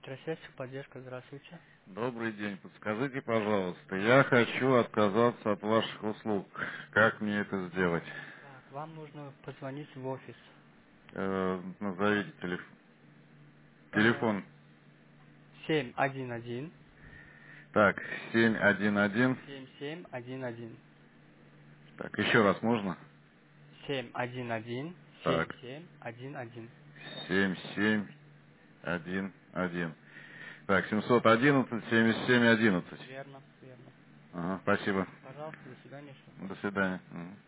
Электросвязь, поддержка, здравствуйте. Добрый день. Подскажите, пожалуйста, я хочу отказаться от ваших услуг. Как мне это сделать? Так, вам нужно позвонить в офис. Назовите Э, телефон. 711 Так, 711. 7711. Так, еще раз можно? 711 Так, 7711. 7711. Так, 711 7711. Верно, верно. Ага, спасибо. Пожалуйста, до свидания, всего До хорошего. свидания. Мгм.